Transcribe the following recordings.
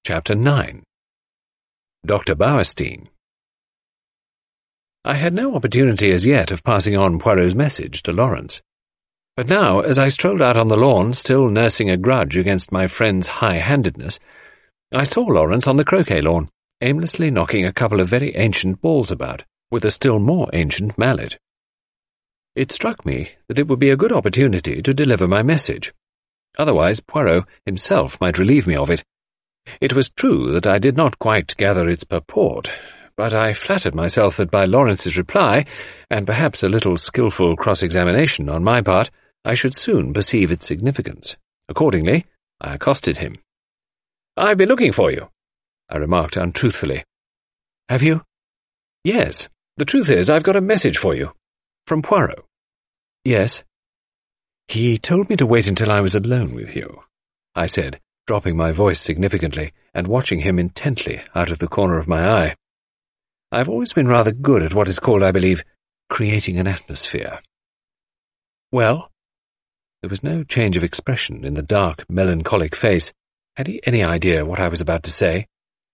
Chapter 9. Dr. Bauerstein. I had no opportunity as yet of passing on Poirot's message to Lawrence. But now, as I strolled out on the lawn, still nursing a grudge against my friend's high-handedness, I saw Lawrence on the croquet lawn, aimlessly knocking a couple of very ancient balls about, with a still more ancient mallet. It struck me that it would be a good opportunity to deliver my message. Otherwise, Poirot himself might relieve me of it. It was true that I did not quite gather its purport, but I flattered myself that by Lawrence's reply, and perhaps a little skilful cross-examination on my part, I should soon perceive its significance. Accordingly, I accosted him. "I've been looking for you," I remarked untruthfully. "Have you?" "Yes. The truth is, I've got a message for you. From Poirot." "Yes." "He told me to wait until I was alone with you," I said, dropping my voice significantly and watching him intently out of the corner of my eye. I've always been rather good at what is called, I believe, creating an atmosphere. "Well?" There was no change of expression in the dark, melancholic face. Had he any idea what I was about to say?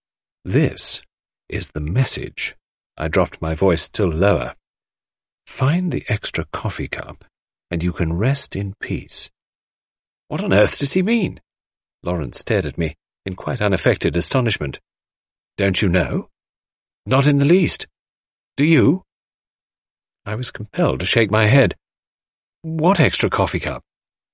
"This is the message." I dropped my voice still lower. "Find the extra coffee cup, and you can rest in peace." "What on earth does he mean?" Lawrence stared at me in quite unaffected astonishment. "Don't you know?" "Not in the least. Do you?" I was compelled to shake my head. "What extra coffee cup?"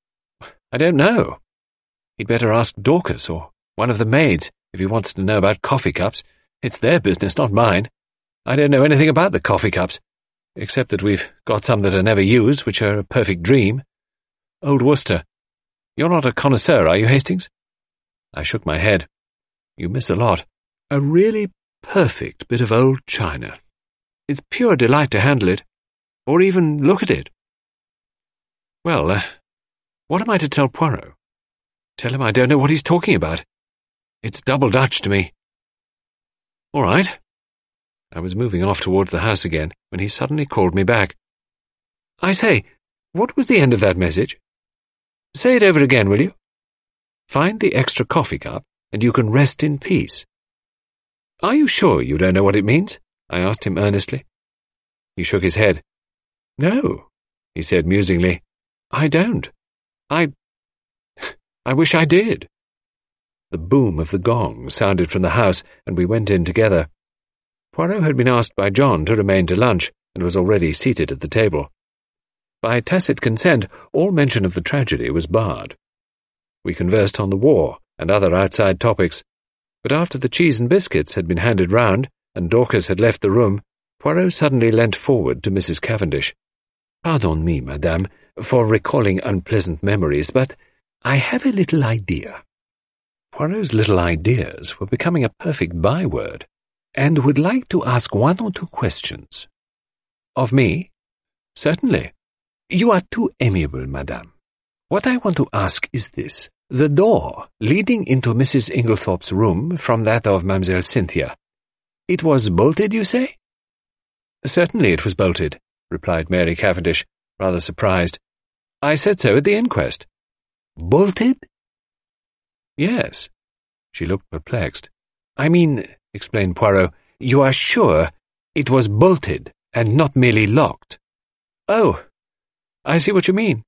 "I don't know. He'd better ask Dorcas or one of the maids if he wants to know about coffee cups. It's their business, not mine. I don't know anything about the coffee cups, except that we've got some that are never used, which are a perfect dream. Old Worcester. You're not a connoisseur, are you, Hastings?" I shook my head. "You miss a lot. A really perfect bit of old china. It's pure delight to handle it, or even look at it." "Well, what am I to tell Poirot? Tell him I don't know what he's talking about. It's double Dutch to me." "All right." I was moving off towards the house again when he suddenly called me back. "I say, what was the end of that message? Say it over again, will you? Find the extra coffee cup, and you can rest in peace." "Are you sure you don't know what it means?" I asked him earnestly. He shook his head. "No," he said musingly. "I don't. I wish I did." The boom of the gong sounded from the house, and we went in together. Poirot had been asked by John to remain to lunch, and was already seated at the table. By tacit consent, all mention of the tragedy was barred. We conversed on the war and other outside topics, but after the cheese and biscuits had been handed round, and Dorcas had left the room, Poirot suddenly leant forward to Mrs. Cavendish. "Pardon me, madame, for recalling unpleasant memories, but I have a little idea." Poirot's little ideas were becoming a perfect byword, "and would like to ask one or two questions." "Of me?" "Certainly." "You are too amiable, madame. What I want to ask is this. The door leading into Mrs. Inglethorpe's room from that of Mademoiselle Cynthia. It was bolted, you say?" "Certainly it was bolted," replied Mary Cavendish, rather surprised. "I said so at the inquest." "Bolted?" "Yes." She looked perplexed. "I mean," explained Poirot, "you are sure it was bolted and not merely locked?" "Oh, I see what you mean.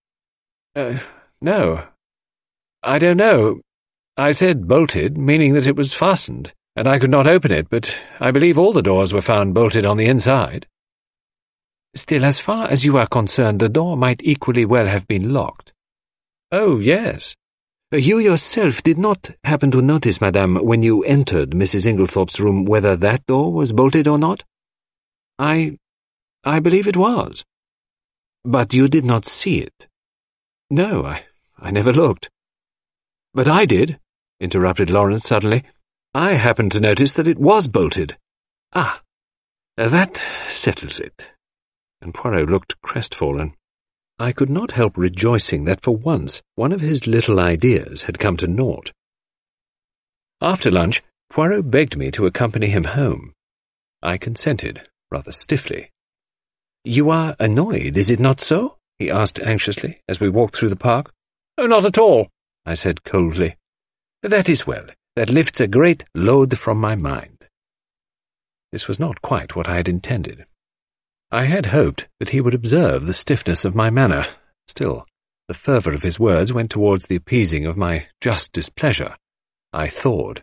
No. I don't know. I said bolted, meaning that it was fastened, and I could not open it, but I believe all the doors were found bolted on the inside." "Still, as far as you are concerned, the door might equally well have been locked." "Oh, yes." "You yourself did not happen to notice, madame, when you entered Mrs. Inglethorpe's room, whether that door was bolted or not?" I believe it was." "But you did not see it?" "No, I never looked." "But I did," interrupted Lawrence suddenly. "I happened to notice that it was bolted." "Ah, that settles it." And Poirot looked crestfallen. I could not help rejoicing that for once one of his little ideas had come to naught. After lunch, Poirot begged me to accompany him home. I consented, rather stiffly. "You are annoyed, is it not so?" he asked anxiously as we walked through the park. "Oh, not at all," I said coldly. "That is well. that lifts a great load from my mind." This was not quite what I had intended. I had hoped that he would observe the stiffness of my manner. Still, the fervour of his words went towards the appeasing of my just displeasure. I thawed.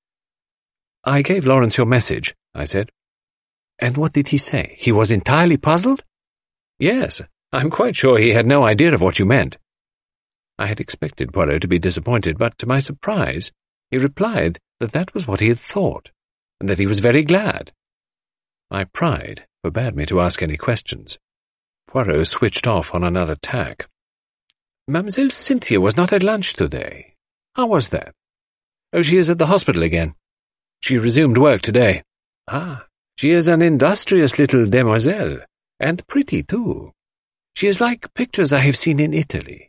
"I gave Lawrence your message," I said. "And what did he say? He was entirely puzzled?" "Yes, I'm quite sure he had no idea of what you meant." I had expected Poirot to be disappointed, but to my surprise, he replied that that was what he had thought, and that he was very glad. My pride forbade me to ask any questions. Poirot switched off on another tack. "Mademoiselle Cynthia was not at lunch today. How was that?" "Oh, she is at the hospital again. She resumed work today." "Ah, she is an industrious little demoiselle, and pretty, too. She is like pictures I have seen in Italy.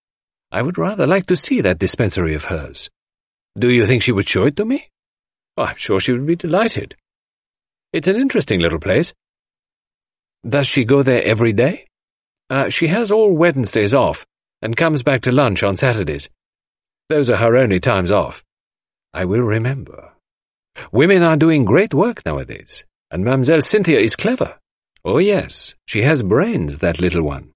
I would rather like to see that dispensary of hers. Do you think she would show it to me?" "Oh, I'm sure she would be delighted. It's an interesting little place." "Does she go there every day?" She has all Wednesdays off, and comes back to lunch on Saturdays. Those are her only times off." "I will remember. Women are doing great work nowadays, and Mademoiselle Cynthia is clever. Oh yes, she has brains, that little one."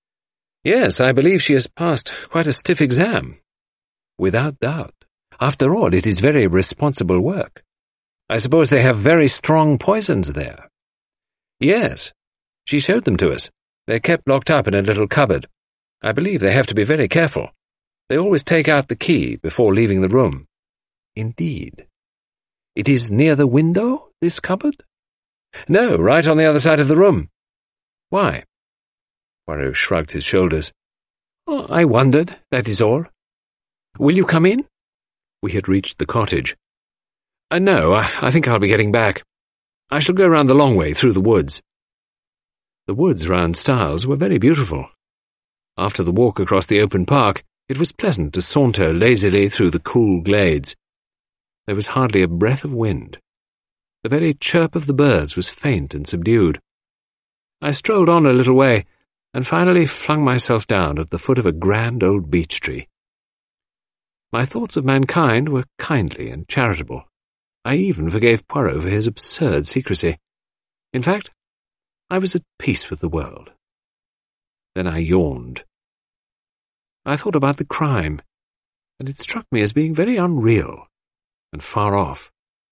"Yes, I believe she has passed quite a stiff exam." "Without doubt. After all, it is very responsible work. I suppose they have very strong poisons there." "Yes, she showed them to us. They're kept locked up in a little cupboard. I believe they have to be very careful. They always take out the key before leaving the room." "Indeed. It is near the window, this cupboard?" "No, right on the other side of the room." "Why?" Poirot shrugged his shoulders. "Oh, I wondered, that is all. Will you come in?" We had reached the cottage. No, I think I'll be getting back. I shall go round the long way through the woods." The woods round Styles were very beautiful. After the walk across the open park, it was pleasant to saunter lazily through the cool glades. There was hardly a breath of wind. The very chirp of the birds was faint and subdued. I strolled on a little way, and finally flung myself down at the foot of a grand old beech tree. My thoughts of mankind were kindly and charitable. I even forgave Poirot for his absurd secrecy. In fact, I was at peace with the world. Then I yawned. I thought about the crime, and it struck me as being very unreal and far off.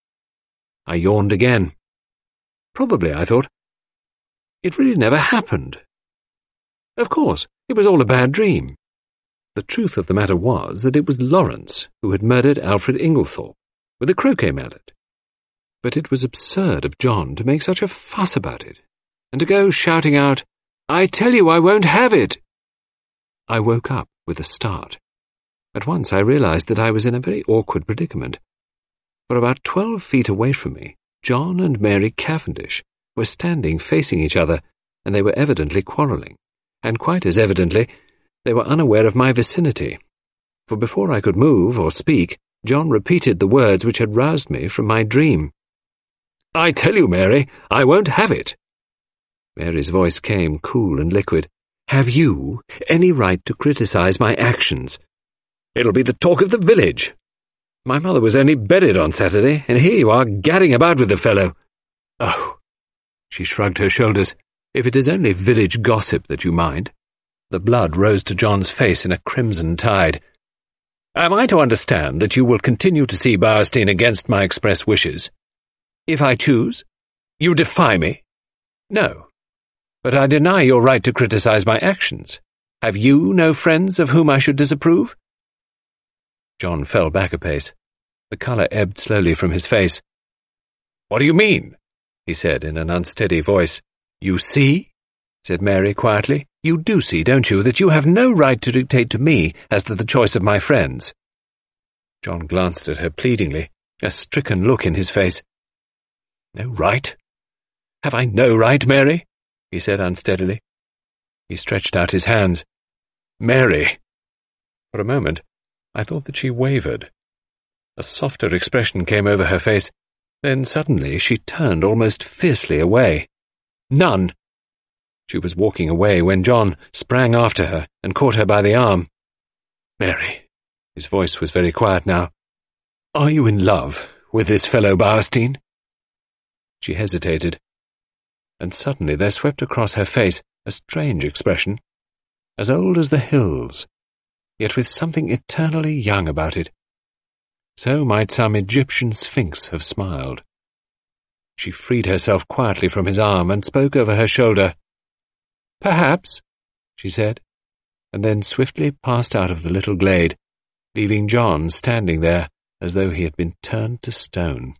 I yawned again. Probably, I thought, it really never happened. Of course, it was all a bad dream. The truth of the matter was that it was Lawrence who had murdered Alfred Inglethorpe with a croquet mallet. But it was absurd of John to make such a fuss about it, and to go shouting out, "I tell you I won't have it!" I woke up with a start. At once I realized that I was in a very awkward predicament. For about 12 feet away from me, John and Mary Cavendish were standing facing each other, and they were evidently quarrelling, and quite as evidently they were unaware of my vicinity. For before I could move or speak, John repeated the words which had roused me from my dream. "I tell you, Mary, I won't have it." Mary's voice came cool and liquid. "Have you any right to criticize my actions?" "It'll be the talk of the village. My mother was only buried on Saturday, and here you are gadding about with the fellow." "Oh," she shrugged her shoulders, "if it is only village gossip that you mind." The blood rose to John's face in a crimson tide. "Am I to understand that you will continue to see Bowerstein against my express wishes?" "If I choose." "You defy me?" "No. But I deny your right to criticize my actions. Have you no friends of whom I should disapprove?" John fell back a pace. The colour ebbed slowly from his face. "What do you mean?" he said in an unsteady voice. "You see," said Mary quietly. "You do see, don't you, that you have no right to dictate to me as to the choice of my friends?" John glanced at her pleadingly, a stricken look in his face. "No right? Have I no right, Mary?" he said unsteadily. He stretched out his hands. "Mary!" For a moment, I thought that she wavered. A softer expression came over her face. Then suddenly she turned almost fiercely away. "None!" She was walking away when John sprang after her and caught her by the arm. "Mary," his voice was very quiet now, Are you in love with this fellow Bowerstein?" She hesitated, and suddenly there swept across her face a strange expression, as old as the hills, yet with something eternally young about it. So might some Egyptian sphinx have smiled. She freed herself quietly from his arm and spoke over her shoulder. "Perhaps," she said, and then swiftly passed out of the little glade, leaving John standing there as though he had been turned to stone.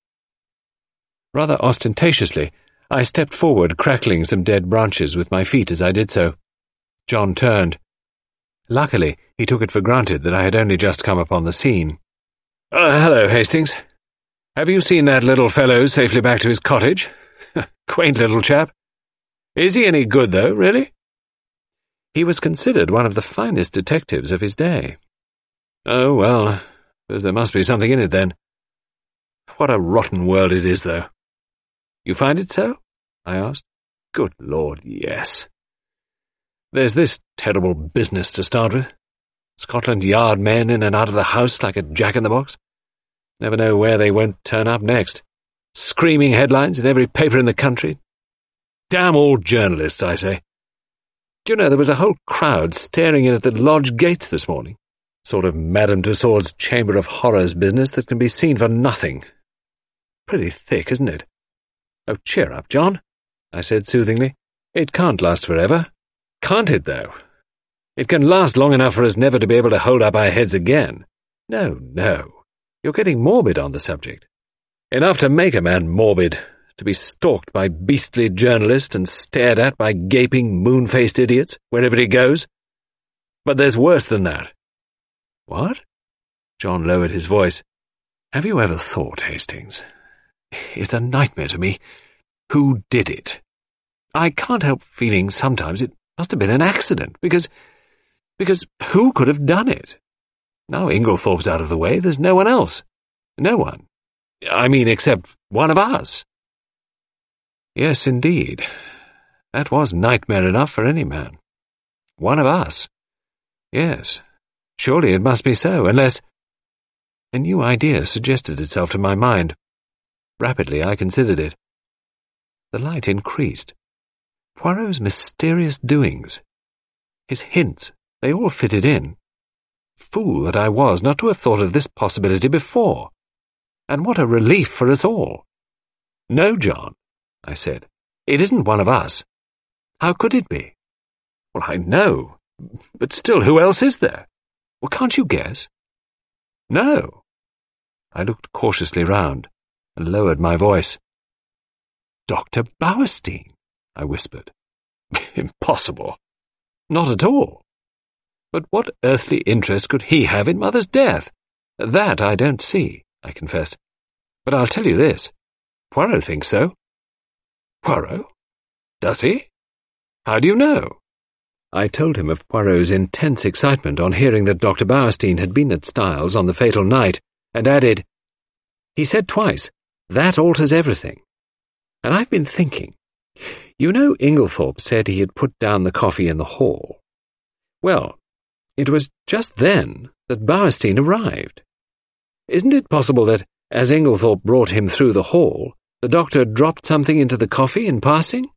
Rather ostentatiously, I stepped forward, crackling some dead branches with my feet as I did so. John turned. Luckily, he took it for granted that I had only just come upon the scene. "Hello, Hastings. Have you seen that little fellow safely back to his cottage? Quaint little chap. Is he any good, though, really?" He was considered one of the finest detectives of his day. "Oh, well, suppose there must be something in it, then. What a rotten world it is, though." "You find it so?" I asked. "Good Lord, yes. There's this terrible business to start with. Scotland Yard men in and out of the house like a jack-in-the-box. Never know where they won't turn up next. Screaming headlines in every paper in the country. Damn all journalists, I say. Do you know, there was a whole crowd staring in at the lodge gates this morning. Sort of Madame Tussauds Chamber of Horrors business that can be seen for nothing. Pretty thick, isn't it?" "Oh, cheer up, John," I said soothingly. "It can't last forever." "Can't it, though? It can last long enough for us never to be able to hold up our heads again. No, no. You're getting morbid on the subject. Enough to make a man morbid, to be stalked by beastly journalists and stared at by gaping, moon-faced idiots wherever he goes. But there's worse than that." "What?" John lowered his voice. "Have you ever thought, Hastings? It's a nightmare to me. Who did it? I can't help feeling sometimes it must have been an accident, because who could have done it? Now Inglethorpe's out of the way, there's no one else. No one. I mean, except one of us." Yes, indeed. That was nightmare enough for any man. One of us. Yes. Surely it must be so, unless— A new idea suggested itself to my mind. Rapidly I considered it. The light increased. Poirot's mysterious doings. His hints, they all fitted in. Fool that I was not to have thought of this possibility before. And what a relief for us all. "No, John," I said. "It isn't one of us. How could it be?" "Well, I know. But still, who else is there? Well, can't you guess?" "No." I looked cautiously round and lowered my voice. "Dr. Bowerstein," I whispered. "Impossible." "Not at all. But what earthly interest could he have in Mother's death? That I don't see," I confessed. "But I'll tell you this. Poirot thinks so." "Poirot? Does he? How do you know?" I told him of Poirot's intense excitement on hearing that Dr. Bowerstein had been at Styles on the fatal night, and added, "He said twice, 'That alters everything.' And I've been thinking. You know Inglethorpe said he had put down the coffee in the hall. Well, it was just then that Bowerstein arrived. Isn't it possible that, as Inglethorpe brought him through the hall, the doctor dropped something into the coffee in passing?"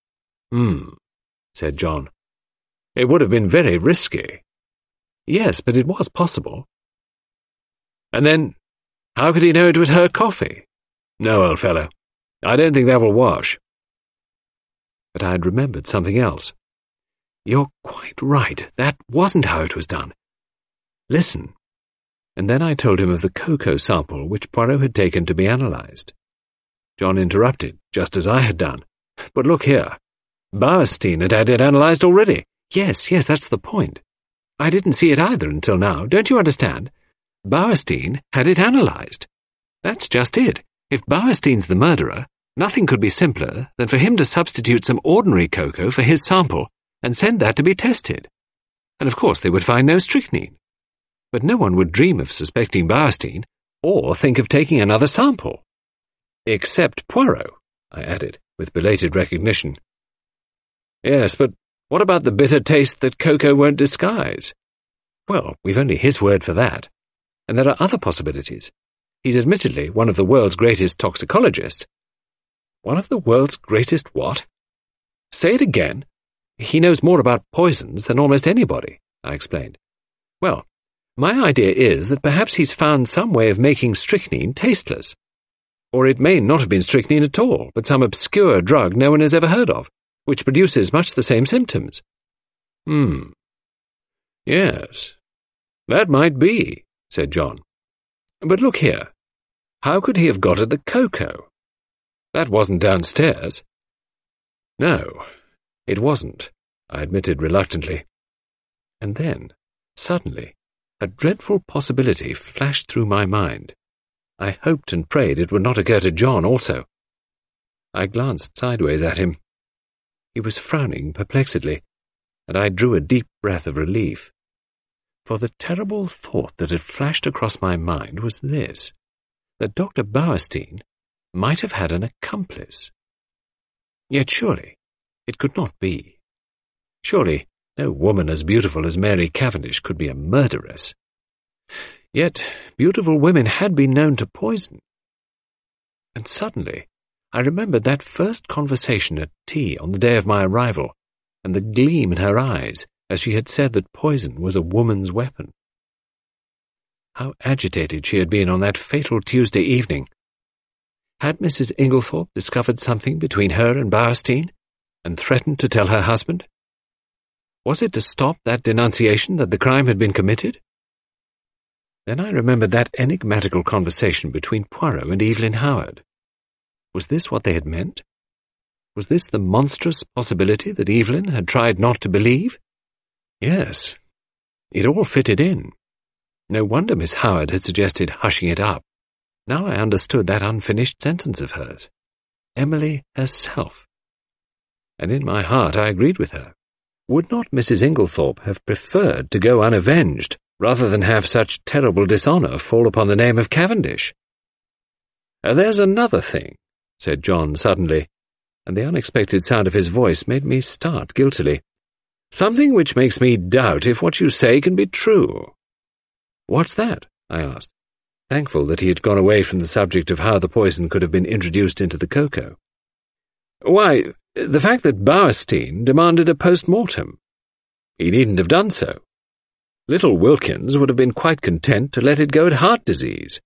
Said John. "It would have been very risky." "Yes, but it was possible." "And then, how could he know it was her coffee? No, old fellow, I don't think that will wash." But I had remembered something else. "You're quite right. That wasn't how it was done. Listen." And then I told him of the cocoa sample which Poirot had taken to be analysed. John interrupted, just as I had done. "But look here. Bowerstein had had it analysed already." Yes, that's the point. I didn't see it either until now, don't you understand? Bowerstein had it analysed. That's just it. If Bowerstein's the murderer, nothing could be simpler than for him to substitute some ordinary cocoa for his sample and send that to be tested. And of course they would find no strychnine. But no one would dream of suspecting Bowerstein, or think of taking another sample. Except Poirot, I added, with belated recognition. Yes, but what about the bitter taste that cocoa won't disguise? Well, we've only his word for that. And there are other possibilities. He's admittedly one of the world's greatest toxicologists. One of the world's greatest what? Say it again. He knows more about poisons than almost anybody, I explained. Well, my idea is that perhaps he's found some way of making strychnine tasteless. Or it may not have been strychnine at all, but some obscure drug no one has ever heard of, which produces much the same symptoms. Yes, that might be, said John. But look here. How could he have got at the cocoa? That wasn't downstairs. No, it wasn't, I admitted reluctantly. And then, suddenly, a dreadful possibility flashed through my mind. I hoped and prayed it would not occur to John also. I glanced sideways at him. He was frowning perplexedly, and I drew a deep breath of relief. For the terrible thought that had flashed across my mind was this, that Dr. Bauerstein might have had an accomplice. Yet surely it could not be. Surely no woman as beautiful as Mary Cavendish could be a murderess. Yet beautiful women had been known to poison. And suddenly I remembered that first conversation at tea on the day of my arrival, and the gleam in her eyes as she had said that poison was a woman's weapon. How agitated she had been on that fatal Tuesday evening. Had Mrs. Inglethorpe discovered something between her and Bauerstein, and threatened to tell her husband? Was it to stop that denunciation that the crime had been committed? Then I remembered that enigmatical conversation between Poirot and Evelyn Howard. Was this what they had meant? Was this the monstrous possibility that Evelyn had tried not to believe? Yes, it all fitted in. No wonder Miss Howard had suggested hushing it up. Now I understood that unfinished sentence of hers. Emily herself. And in my heart I agreed with her. Would not Mrs. Inglethorpe have preferred to go unavenged, rather than have such terrible dishonour fall upon the name of Cavendish? There's another thing, said John suddenly, and the unexpected sound of his voice made me start guiltily. Something which makes me doubt if what you say can be true. What's that? I asked, thankful that he had gone away from the subject of how the poison could have been introduced into the cocoa. Why, the fact that Bauerstein demanded a post-mortem. He needn't have done so. Little Wilkins would have been quite content to let it go at heart disease.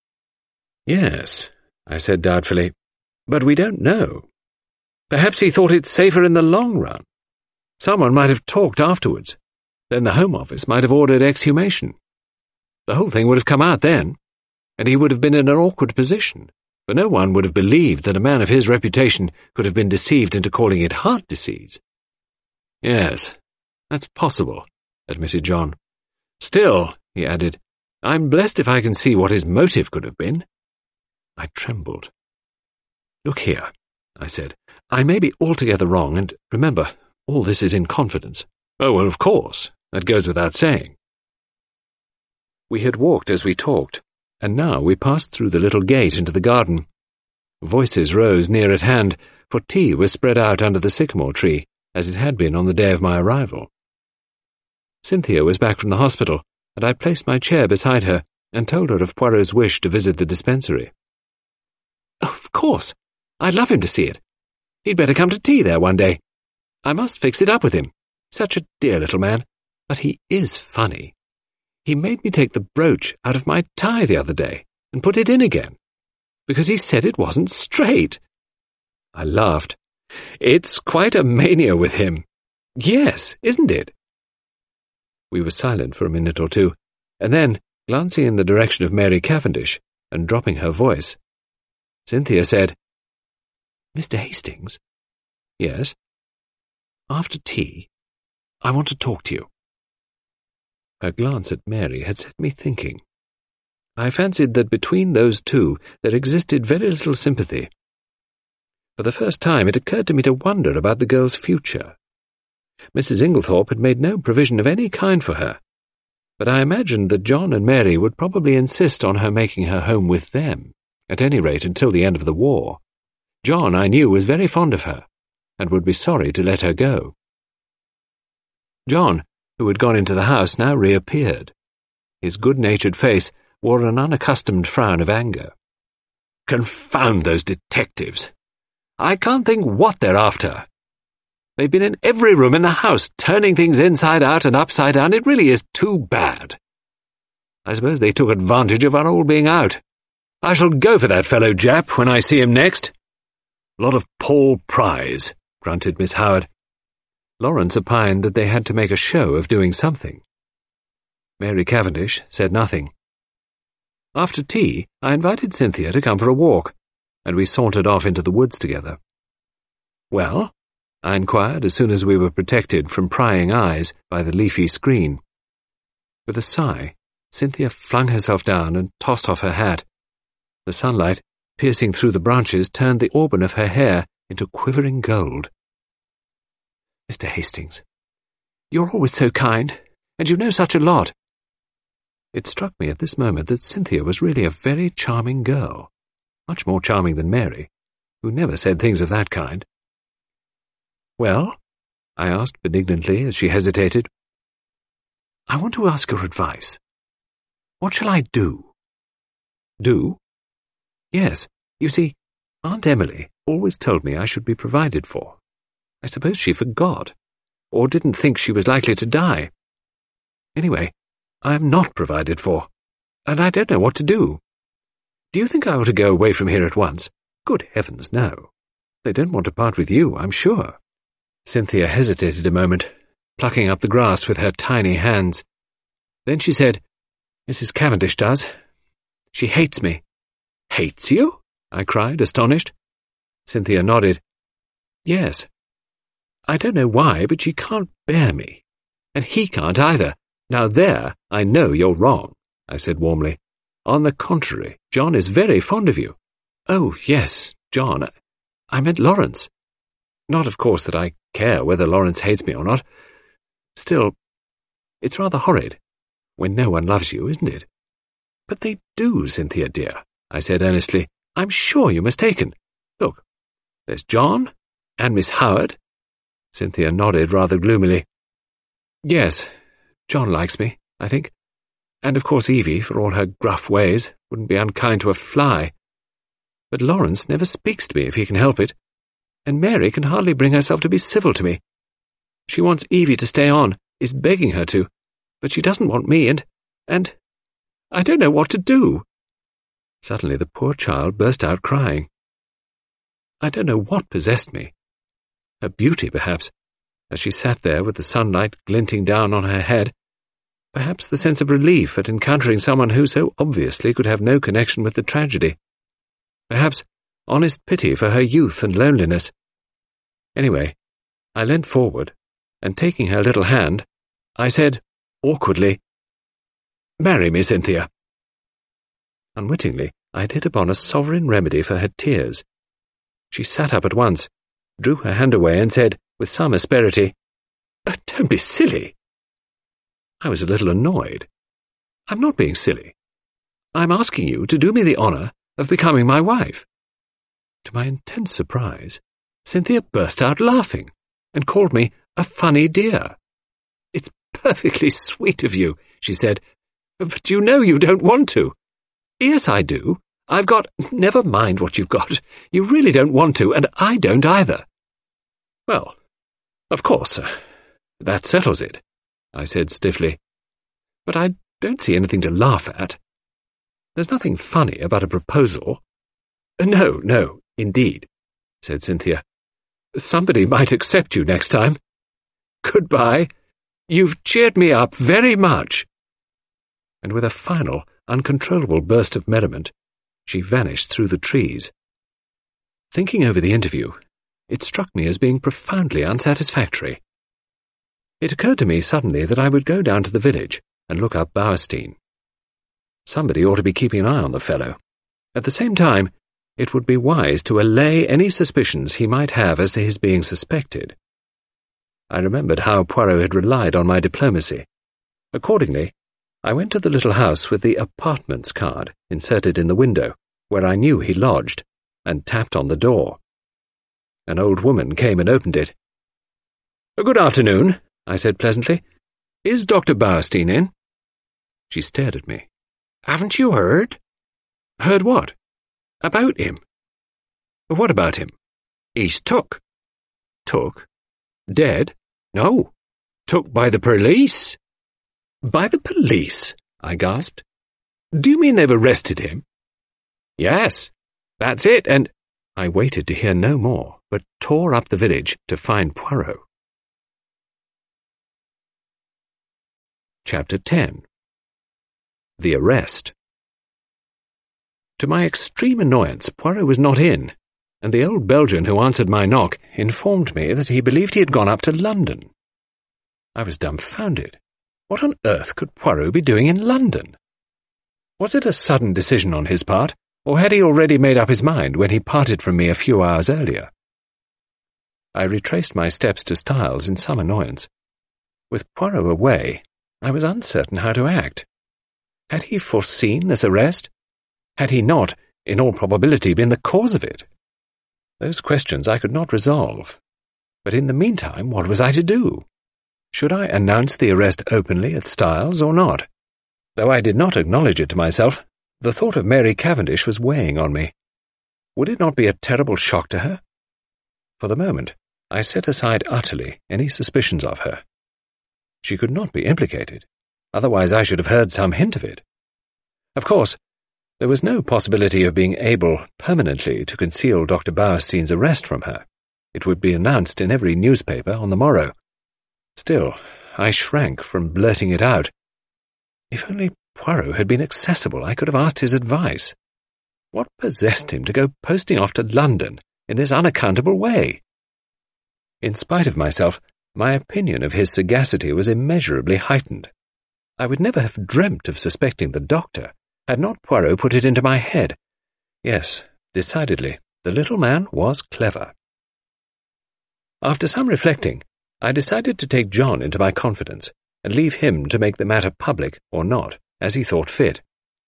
Yes, I said doubtfully, but we don't know. Perhaps he thought it safer in the long run. Someone might have talked afterwards. Then the Home Office might have ordered exhumation. The whole thing would have come out then, and he would have been in an awkward position, for no one would have believed that a man of his reputation could have been deceived into calling it heart disease. Yes, that's possible, admitted John. Still, he added, I'm blessed if I can see what his motive could have been. I trembled. Look here, I said, I may be altogether wrong, and remember, all this is in confidence. Oh, well, of course, that goes without saying. We had walked as we talked, and now we passed through the little gate into the garden. Voices rose near at hand, for tea was spread out under the sycamore tree, as it had been on the day of my arrival. Cynthia was back from the hospital, and I placed my chair beside her and told her of Poirot's wish to visit the dispensary. Oh, of course, I'd love him to see it. He'd better come to tea there one day. I must fix it up with him. Such a dear little man, but he is funny. He made me take the brooch out of my tie the other day and put it in again, because he said it wasn't straight. I laughed. It's quite a mania with him. Yes, isn't it? We were silent for a minute or two, and then, glancing in the direction of Mary Cavendish and dropping her voice, Cynthia said, Mr. Hastings? Yes? After tea, I want to talk to you. Her glance at Mary had set me thinking. I fancied that between those two there existed very little sympathy. For the first time it occurred to me to wonder about the girl's future. Mrs. Inglethorpe had made no provision of any kind for her, but I imagined that John and Mary would probably insist on her making her home with them, at any rate until the end of the war. John, I knew, was very fond of her, and would be sorry to let her go. John, who had gone into the house, now reappeared. His good-natured face wore an unaccustomed frown of anger. "Confound those detectives! I can't think what they're after. They've been in every room in the house, turning things inside out and upside down. It really is too bad. I suppose they took advantage of our all being out. I shall go for that fellow Jap when I see him next." "Lot of Paul Pry's," grunted Miss Howard. Lawrence opined that they had to make a show of doing something. Mary Cavendish said nothing. After tea, I invited Cynthia to come for a walk, and we sauntered off into the woods together. "Well?" I inquired as soon as we were protected from prying eyes by the leafy screen. With a sigh, Cynthia flung herself down and tossed off her hat. The sunlight, piercing through the branches, turned the auburn of her hair into quivering gold. "Mr. Hastings, you're always so kind, and you know such a lot." It struck me at this moment that Cynthia was really a very charming girl, much more charming than Mary, who never said things of that kind. "Well?" I asked benignantly as she hesitated. "I want to ask your advice. What shall I do?" "Do?" "Yes. You see, Aunt Emily always told me I should be provided for. I suppose she forgot, or didn't think she was likely to die. Anyway, I am not provided for, and I don't know what to do. Do you think I ought to go away from here at once?" "Good heavens, no. They don't want to part with you, I'm sure." Cynthia hesitated a moment, plucking up the grass with her tiny hands. Then she said, "Mrs. Cavendish does. She hates me." "Hates you?" I cried, astonished. Cynthia nodded. "Yes. I don't know why, but she can't bear me. And he can't either. Now there, I know you're wrong," I said warmly. "On the contrary, John is very fond of you." "Oh, yes, John. I meant Lawrence. Not, of course, that I care whether Lawrence hates me or not. Still, it's rather horrid, when no one loves you, isn't it?" "But they do, Cynthia dear," I said earnestly. "I'm sure you're mistaken. Look, there's John and Miss Howard." Cynthia nodded rather gloomily. "Yes, John likes me, I think. And of course Evie, for all her gruff ways, wouldn't be unkind to a fly. But Lawrence never speaks to me if he can help it, and Mary can hardly bring herself to be civil to me. She wants Evie to stay on, is begging her to, but she doesn't want me, and I don't know what to do." Suddenly the poor child burst out crying. I don't know what possessed me. Her beauty, perhaps, as she sat there with the sunlight glinting down on her head. Perhaps the sense of relief at encountering someone who so obviously could have no connection with the tragedy. Perhaps honest pity for her youth and loneliness. Anyway, I leant forward, and taking her little hand, I said, awkwardly, "Marry me, Cynthia." Unwittingly, I had hit upon a sovereign remedy for her tears. She sat up at once, drew her hand away, and said, with some asperity, "Don't be silly." I was a little annoyed. "I'm not being silly. I'm asking you to do me the honour of becoming my wife." To my intense surprise, Cynthia burst out laughing, and called me a funny dear. "It's perfectly sweet of you," she said, "but you know you don't want to." "Yes, I do. I've got—" "Never mind what you've got. You really don't want to, and I don't either." "Well, of course, that settles it," I said stiffly. "But I don't see anything to laugh at. There's nothing funny about a proposal." No, indeed," said Cynthia. "Somebody might accept you next time. Goodbye. You've cheered me up very much." And with a final, uncontrollable burst of merriment, she vanished through the trees. Thinking over the interview, it struck me as being profoundly unsatisfactory. It occurred to me suddenly that I would go down to the village and look up Bauerstein. Somebody ought to be keeping an eye on the fellow. At the same time, it would be wise to allay any suspicions he might have as to his being suspected. I remembered how Poirot had relied on my diplomacy. Accordingly, I went to the little house with the apartments card inserted in the window, where I knew he lodged, and tapped on the door. An old woman came and opened it. "Good afternoon," I said pleasantly. "Is Dr. Bauerstein in?" She stared at me, Haven't you heard?" "Heard what?" "About him." "What about him?" "He's took." "Took? Dead?" "No. Took by the police." "By the police?" I gasped. "Do you mean they've arrested him?" "Yes, that's it, and—" I waited to hear no more, but tore up the village to find Poirot. Chapter 10. The Arrest. To my extreme annoyance, Poirot was not in, and the old Belgian who answered my knock informed me that he believed he had gone up to London. I was dumbfounded. What on earth could Poirot be doing in London? Was it a sudden decision on his part, or had he already made up his mind when he parted from me a few hours earlier? I retraced my steps to Styles in some annoyance. With Poirot away, I was uncertain how to act. Had he foreseen this arrest? Had he not, in all probability, been the cause of it? Those questions I could not resolve. But in the meantime, what was I to do? Should I announce the arrest openly at Styles or not? Though I did not acknowledge it to myself, the thought of Mary Cavendish was weighing on me. Would it not be a terrible shock to her? For the moment, I set aside utterly any suspicions of her. She could not be implicated, otherwise I should have heard some hint of it. Of course, there was no possibility of being able permanently to conceal Dr. Bauerstein's arrest from her. It would be announced in every newspaper on the morrow. Still, I shrank from blurting it out. If only Poirot had been accessible, I could have asked his advice. What possessed him to go posting off to London in this unaccountable way? In spite of myself, my opinion of his sagacity was immeasurably heightened. I would never have dreamt of suspecting the doctor, had not Poirot put it into my head. Yes, decidedly, the little man was clever. After some reflecting, I decided to take John into my confidence and leave him to make the matter public or not, as he thought fit.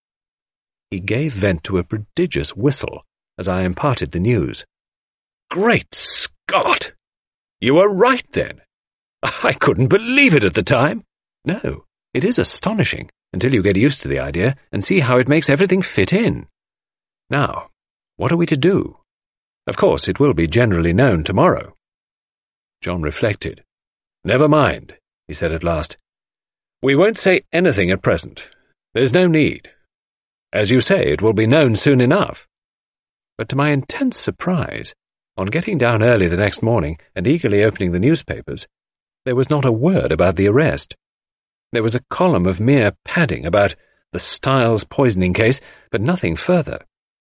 He gave vent to a prodigious whistle as I imparted the news. "Great Scott! You were right, then! I couldn't believe it at the time. No, it is astonishing until you get used to the idea and see how it makes everything fit in. Now, what are we to do? Of course, it will be generally known tomorrow." John reflected. "Never mind," he said at last. "We won't say anything at present. There's no need. As you say, it will be known soon enough." But to my intense surprise, on getting down early the next morning and eagerly opening the newspapers, there was not a word about the arrest. There was a column of mere padding about the Styles poisoning case, but nothing further.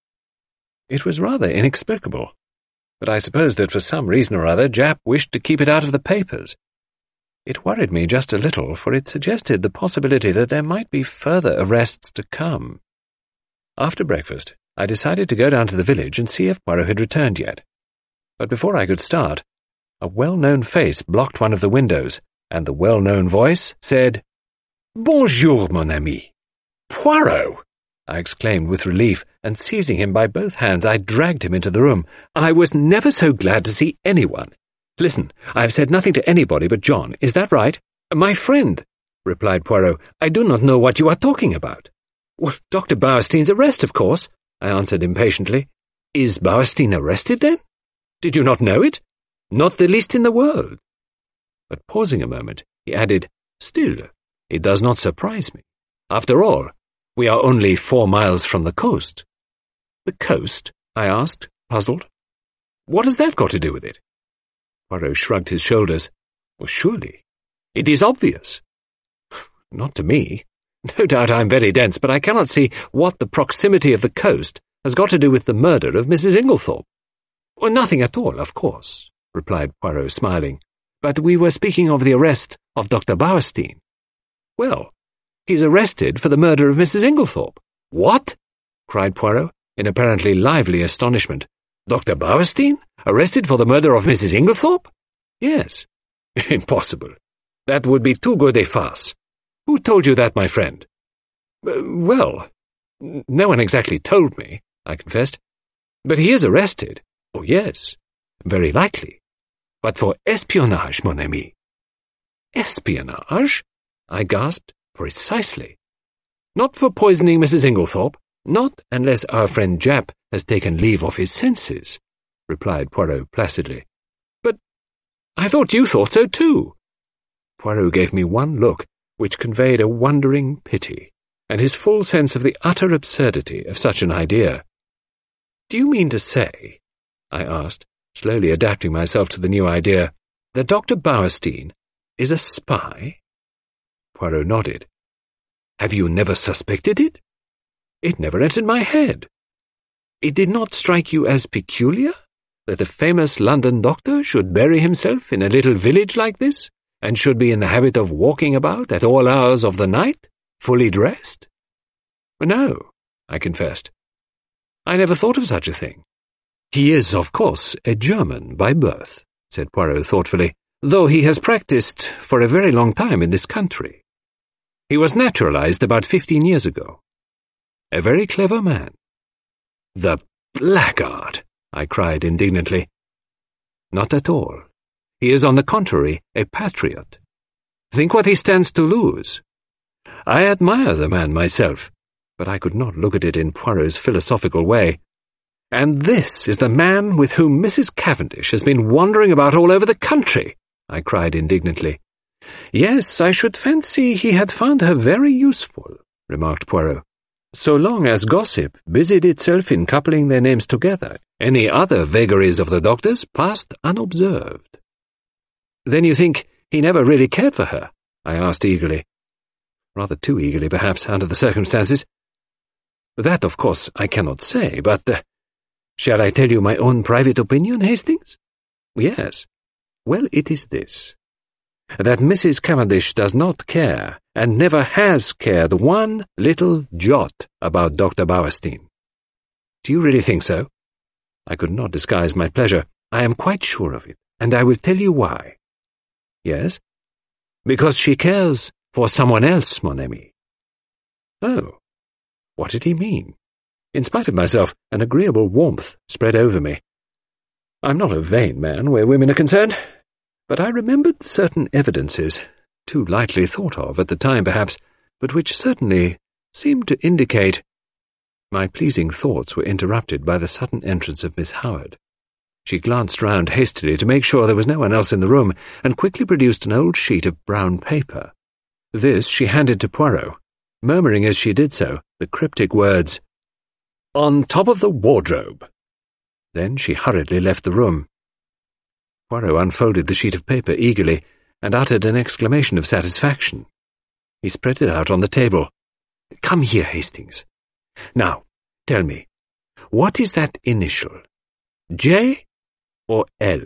It was rather inexplicable, but I suppose that for some reason or other Japp wished to keep it out of the papers. It worried me just a little, for it suggested the possibility that there might be further arrests to come. After breakfast, I decided to go down to the village and see if Poirot had returned yet. But before I could start, a well-known face blocked one of the windows, and the well-known voice said, "Bonjour, mon ami." "Poirot!" I exclaimed with relief, and seizing him by both hands, I dragged him into the room. "I was never so glad to see anyone. Listen, I have said nothing to anybody but John, is that right?" "My friend," replied Poirot, "I do not know what you are talking about." "Well, Dr. Bauerstein's arrest, of course," I answered impatiently. "Is Bauerstein arrested, then? Did you not know it? Not the least in the world." But pausing a moment, he added, "Still, it does not surprise me. After all, we are only 4 miles from the coast." "The coast?" I asked, puzzled. "What has that got to do with it?" Poirot shrugged his shoulders. "Well, surely. It is obvious." "Not to me. No doubt I am very dense, but I cannot see what the proximity of the coast has got to do with the murder of Mrs. Inglethorpe." "Well, nothing at all, of course," replied Poirot, smiling. "But we were speaking of the arrest of Dr. Bauerstein." "Well, he's arrested for the murder of Mrs. Inglethorpe." "What?" cried Poirot, in apparently lively astonishment. "Dr. Bauerstein? Arrested for the murder of Mrs. Inglethorpe?" "Yes." "Impossible. That would be too good a farce. Who told you that, my friend?" "Well, no one exactly told me," I confessed. "But he is arrested." "Oh, yes, very likely. But for espionage, mon ami." "Espionage?" I gasped. "Precisely." Not for poisoning Mrs. Inglethorpe. Not unless our friend Japp has taken leave of his senses," replied Poirot placidly. "But I thought you thought so too." Poirot gave me one look which conveyed a wondering pity, and his full sense of the utter absurdity of such an idea. "Do you mean to say," I asked, slowly adapting myself to the new idea, "that Dr. Bauerstein is a spy?" Poirot nodded. "Have you never suspected it?" "It never entered my head." "It did not strike you as peculiar that a famous London doctor should bury himself in a little village like this, and should be in the habit of walking about at all hours of the night, fully dressed?" "No," I confessed. "I never thought of such a thing." "He is, of course, a German by birth," said Poirot thoughtfully, "though he has practiced for a very long time in this country. He was naturalized about 15 years ago. A very clever man." "The blackguard!" I cried indignantly. "Not at all. He is, on the contrary, a patriot. Think what he stands to lose. I admire the man myself, but I could not look at it in Poirot's philosophical way. And this is the man with whom Mrs. Cavendish has been wandering about all over the country," I cried indignantly. "Yes, I should fancy he had found her very useful," remarked Poirot. "So long as gossip busied itself in coupling their names together, any other vagaries of the doctor's passed unobserved." "Then you think he never really cared for her?" I asked eagerly. Rather too eagerly, perhaps, under the circumstances. "That, of course, I cannot say, but shall I tell you my own private opinion, Hastings?" "Yes." "Well, it is this, that Mrs. Cavendish does not care, and never has cared one little jot about Dr. Bauerstein." "Do you really think so?" I could not disguise my pleasure. "I am quite sure of it, and I will tell you why." "Yes?" "Because she cares for someone else, mon ami." Oh, what did he mean? In spite of myself, an agreeable warmth spread over me. I'm not a vain man where women are concerned, but I remembered certain evidences, too lightly thought of at the time perhaps, but which certainly seemed to indicate— My pleasing thoughts were interrupted by the sudden entrance of Miss Howard. She glanced round hastily to make sure there was no one else in the room, and quickly produced an old sheet of brown paper. This she handed to Poirot, murmuring as she did so the cryptic words, "On top of the wardrobe." Then she hurriedly left the room. Poirot unfolded the sheet of paper eagerly, and uttered an exclamation of satisfaction. He spread it out on the table. "Come here, Hastings. Now, tell me, what is that initial? J or L?"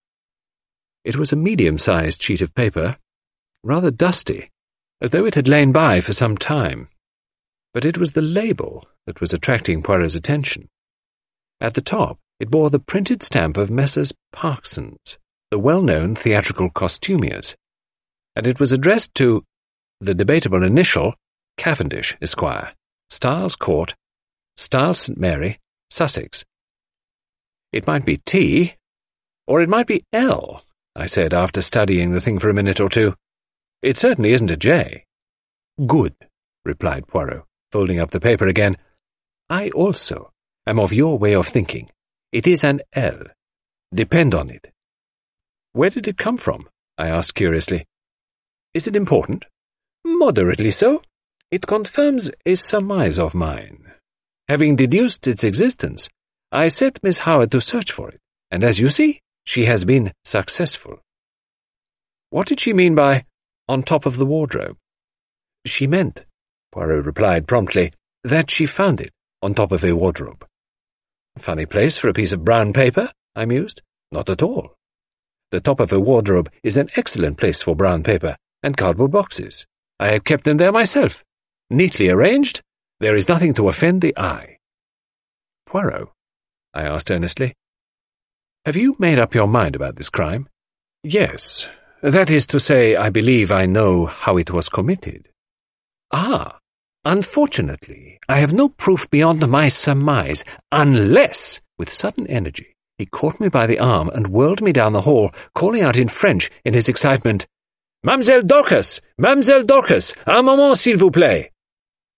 It was a medium-sized sheet of paper, rather dusty, as though it had lain by for some time. But it was the label that was attracting Poirot's attention. At the top it bore the printed stamp of Messrs. Parksons, the well-known theatrical costumiers, and it was addressed to the debatable initial Cavendish, Esquire, Styles Court, Styles St. Mary, Sussex. "It might be T, or it might be L," I said after studying the thing for a minute or two. "It certainly isn't a J." "Good," replied Poirot, folding up the paper again. "I also am of your way of thinking. It is an L. Depend on it." "Where did it come from?" I asked curiously. "Is it important?" "Moderately so. It confirms a surmise of mine. Having deduced its existence, I set Miss Howard to search for it, and as you see, she has been successful." "What did she mean by 'on top of the wardrobe'?" "She meant," Poirot replied promptly, "that she found it on top of a wardrobe." "Funny place for a piece of brown paper," I mused. "Not at all. The top of a wardrobe is an excellent place for brown paper and cardboard boxes. I have kept them there myself. Neatly arranged, there is nothing to offend the eye." "Poirot," I asked earnestly, "have you made up your mind about this crime?" "Yes. That is to say, I believe I know how it was committed." "Ah, unfortunately, I have no proof beyond my surmise, unless," with sudden energy, he caught me by the arm and whirled me down the hall, calling out in French in his excitement, "Mademoiselle Dorcas! Mademoiselle Dorcas! Un moment, s'il vous plaît!"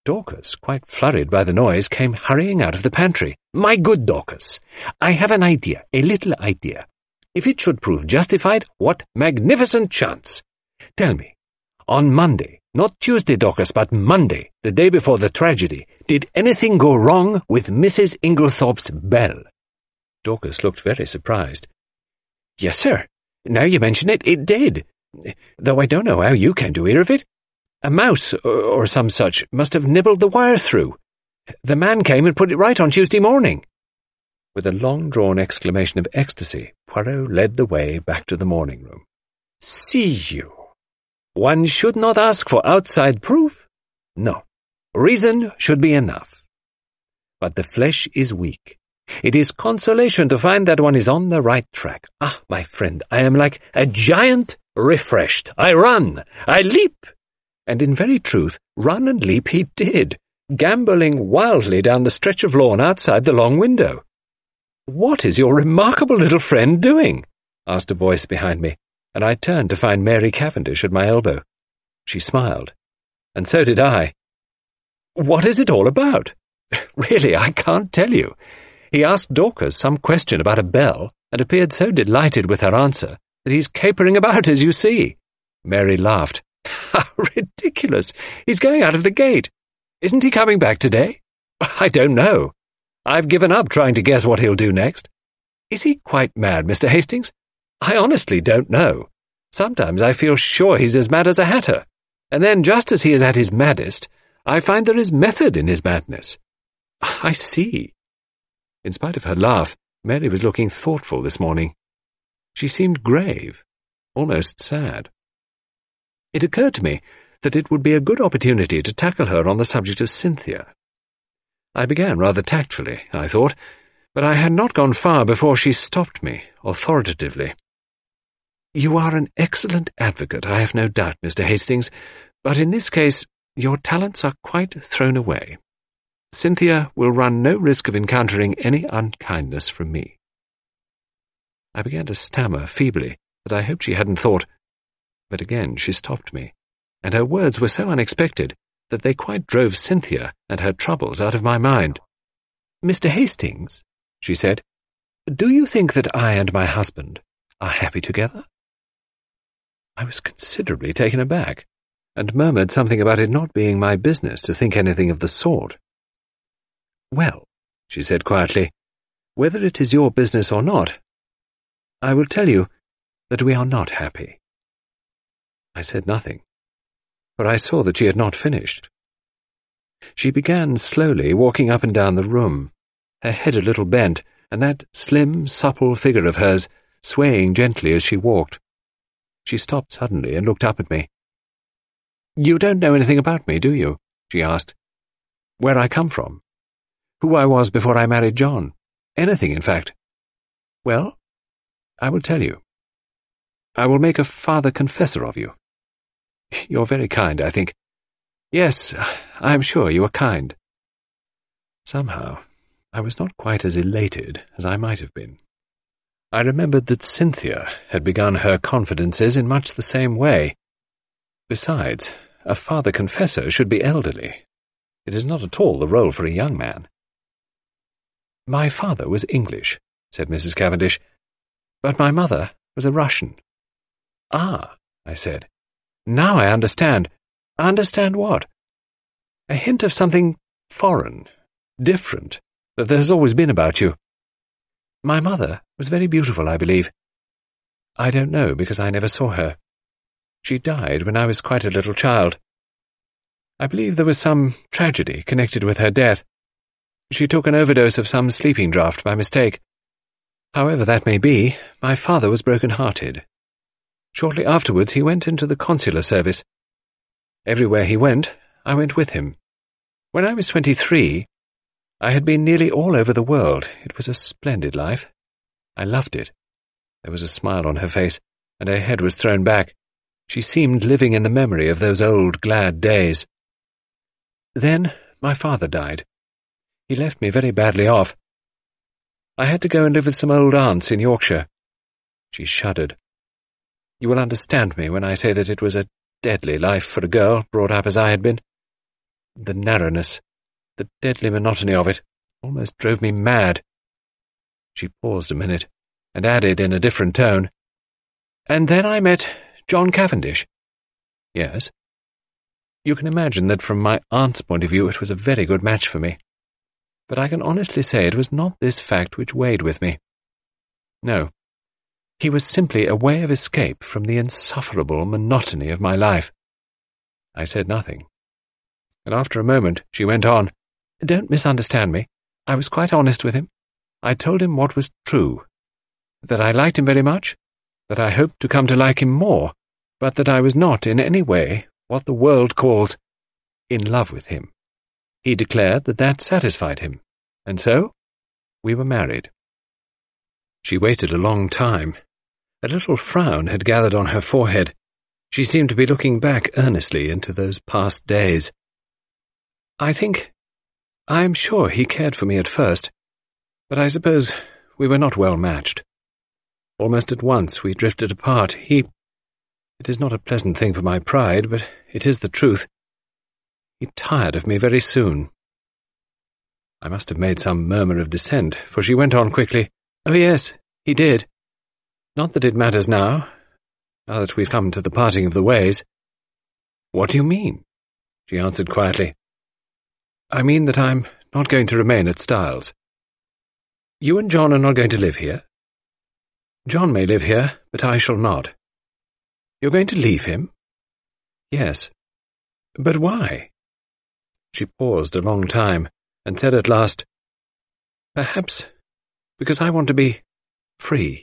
Dorcas, quite flurried by the noise, came hurrying out of the pantry. "My good Dorcas, I have an idea, a little idea. If it should prove justified, what magnificent chance! Tell me, on Monday, not Tuesday, Dorcas, but Monday, the day before the tragedy, did anything go wrong with Mrs. Inglethorpe's bell?" Dorcas looked very surprised. "Yes, sir. Now you mention it, it did. Though I don't know how you came to hear of it. A mouse, or some such, must have nibbled the wire through. The man came and put it right on Tuesday morning." With a long-drawn exclamation of ecstasy, Poirot led the way back to the morning-room. "See you. One should not ask for outside proof. No, reason should be enough. But the flesh is weak. It is consolation to find that one is on the right track. Ah, my friend, I am like a giant refreshed. I run, I leap." And in very truth, run and leap he did, gambolling wildly down the stretch of lawn outside the long window. "What is your remarkable little friend doing?" asked a voice behind me, and I turned to find Mary Cavendish at my elbow. She smiled, and so did I. "What is it all about?" "Really, I can't tell you. He asked Dorcas some question about a bell, and appeared so delighted with her answer that he's capering about, as you see." Mary laughed. "How ridiculous! He's going out of the gate. Isn't he coming back today?" "I don't know. I've given up trying to guess what he'll do next." "Is he quite mad, Mr. Hastings?" "I honestly don't know. Sometimes I feel sure he's as mad as a hatter, and then just as he is at his maddest, I find there is method in his madness." "I see." In spite of her laugh, Mary was looking thoughtful this morning. She seemed grave, almost sad. It occurred to me that it would be a good opportunity to tackle her on the subject of Cynthia. I began rather tactfully, I thought, but I had not gone far before she stopped me, authoritatively. "You are an excellent advocate, I have no doubt, Mr. Hastings, but in this case your talents are quite thrown away. Cynthia will run no risk of encountering any unkindness from me." I began to stammer feebly that I hoped she hadn't thought, but again she stopped me, and her words were so unexpected that they quite drove Cynthia and her troubles out of my mind. "Mr. Hastings," she said, "do you think that I and my husband are happy together?" I was considerably taken aback, and murmured something about it not being my business to think anything of the sort. "Well," she said quietly, "whether it is your business or not, I will tell you that we are not happy." I said nothing, for I saw that she had not finished. She began slowly walking up and down the room, her head a little bent, and that slim, supple figure of hers swaying gently as she walked. She stopped suddenly and looked up at me. "You don't know anything about me, do you?" she asked. "Where I come from? Who I was before I married John? Anything, in fact. Well, I will tell you. I will make a father confessor of you. You're very kind, I think. Yes, I am sure you are kind." Somehow, I was not quite as elated as I might have been. I remembered that Cynthia had begun her confidences in much the same way. Besides, a father confessor should be elderly. It is not at all the role for a young man. "My father was English," said Mrs. Cavendish, "but my mother was a Russian." "Ah," I said. "Now I understand." "Understand what?" "A hint of something foreign, different, that there has always been about you." "My mother was very beautiful, I believe." "I don't know, because I never saw her. She died when I was quite a little child. I believe there was some tragedy connected with her death. She took an overdose of some sleeping draught by mistake. However that may be, my father was broken-hearted. Shortly afterwards he went into the consular service. Everywhere he went, I went with him. When I was 23, I had been nearly all over the world. It was a splendid life. I loved it. There was a smile on her face, and her head was thrown back. She seemed living in the memory of those old glad days. Then my father died. He left me very badly off. I had to go and live with some old aunts in Yorkshire. She shuddered. You will understand me when I say that it was a deadly life for a girl brought up as I had been. The narrowness, the deadly monotony of it, almost drove me mad. She paused a minute, and added in a different tone, "And then I met John Cavendish." "Yes." "You can imagine that from my aunt's point of view it was a very good match for me. But I can honestly say it was not this fact which weighed with me. No. He was simply a way of escape from the insufferable monotony of my life." I said nothing. And after a moment she went on, "Don't misunderstand me. I was quite honest with him. I told him what was true, that I liked him very much, that I hoped to come to like him more, but that I was not in any way what the world calls in love with him. He declared that that satisfied him, and so we were married." She waited a long time. A little frown had gathered on her forehead. She seemed to be looking back earnestly into those past days. "I am sure he cared for me at first, but I suppose we were not well matched. Almost at once we drifted apart. It is not a pleasant thing for my pride, but it is the truth. He tired of me very soon." I must have made some murmur of dissent, for she went on quickly, "Oh yes, he did. Not that it matters now that we've come to the parting of the ways." "What do you mean?" she answered quietly. "I mean that I'm not going to remain at Styles." "You and John are not going to live here?" "John may live here, but I shall not." "You're going to leave him?" "Yes." "But why?" She paused a long time, and said at last, "Perhaps because I want to be free."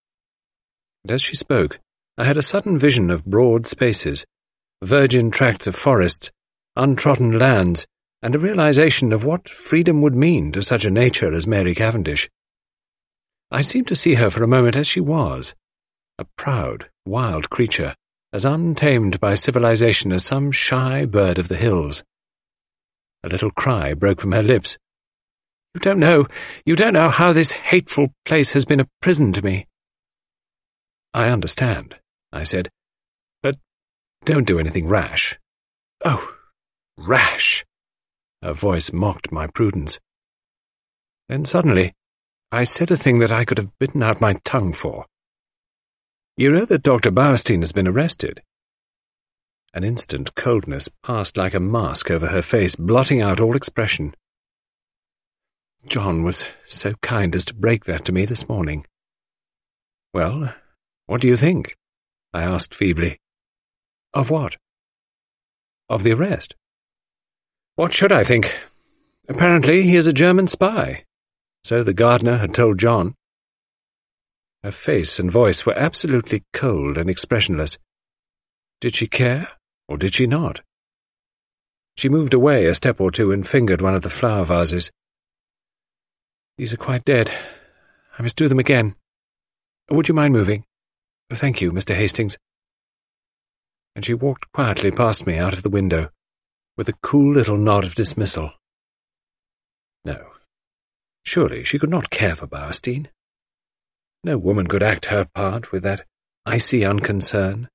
And as she spoke, I had a sudden vision of broad spaces, virgin tracts of forests, untrodden lands, and a realization of what freedom would mean to such a nature as Mary Cavendish. I seemed to see her for a moment as she was, a proud, wild creature, as untamed by civilization as some shy bird of the hills. A little cry broke from her lips. You don't know how this hateful place has been a prison to me." "I understand," I said, "but don't do anything rash." "Oh, rash!" Her voice mocked my prudence. Then suddenly I said a thing that I could have bitten out my tongue for. "You know that Dr. Bauerstein has been arrested?" An instant coldness passed like a mask over her face, blotting out all expression. "John was so kind as to break that to me this morning." "Well, what do you think?" I asked feebly. "Of what?" "Of the arrest." "What should I think? Apparently he is a German spy. So the gardener had told John." Her face and voice were absolutely cold and expressionless. Did she care, or did she not? She moved away a step or two and fingered one of the flower vases. "These are quite dead. I must do them again. Would you mind moving? Thank you, Mr. Hastings." And she walked quietly past me out of the window, with a cool little nod of dismissal. No, surely she could not care for Bauerstein. No woman could act her part with that icy unconcern.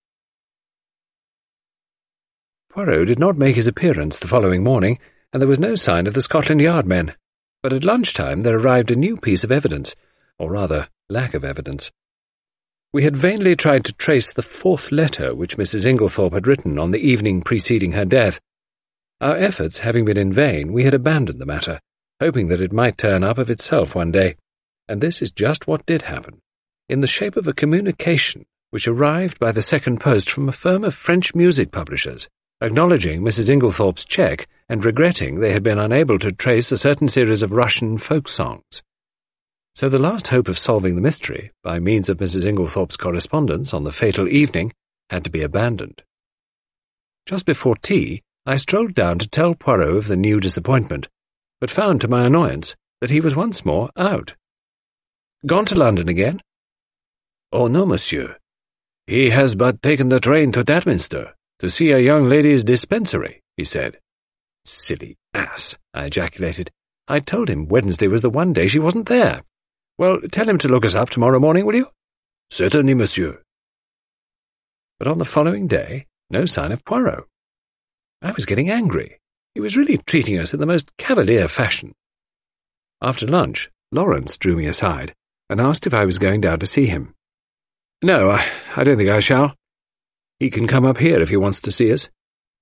Poirot did not make his appearance the following morning, and there was no sign of the Scotland Yard men. But at lunchtime there arrived a new piece of evidence, or rather, lack of evidence. We had vainly tried to trace the fourth letter which Mrs. Inglethorpe had written on the evening preceding her death. Our efforts having been in vain, we had abandoned the matter, hoping that it might turn up of itself one day. And this is just what did happen, in the shape of a communication which arrived by the second post from a firm of French music publishers, acknowledging Mrs. Inglethorpe's cheque and regretting they had been unable to trace a certain series of Russian folk songs. So the last hope of solving the mystery, by means of Mrs. Inglethorpe's correspondence on the fatal evening, had to be abandoned. Just before tea, I strolled down to tell Poirot of the new disappointment, but found to my annoyance that he was once more out. "Gone to London again?" "Oh, no, monsieur. He has but taken the train to Darminster, to see a young lady's dispensary," he said. "Silly ass," I ejaculated. "I told him Wednesday was the one day she wasn't there. Well, tell him to look us up tomorrow morning, will you?" "Certainly, monsieur." But on the following day, no sign of Poirot. I was getting angry. He was really treating us in the most cavalier fashion. After lunch, Lawrence drew me aside and asked if I was going down to see him. No, I don't think I shall. He can come up here if he wants to see us.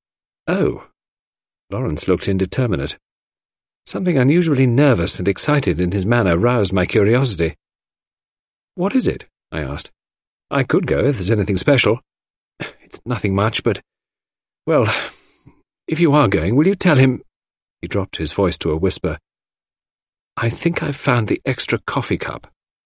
Oh. Lawrence looked indeterminate. Something unusually nervous and excited in his manner roused my curiosity. What is it? I asked. I could go if there's anything special. It's nothing much, but... Well, if you are going, will you tell him... He dropped his voice to a whisper. I think I've found the extra coffee cup.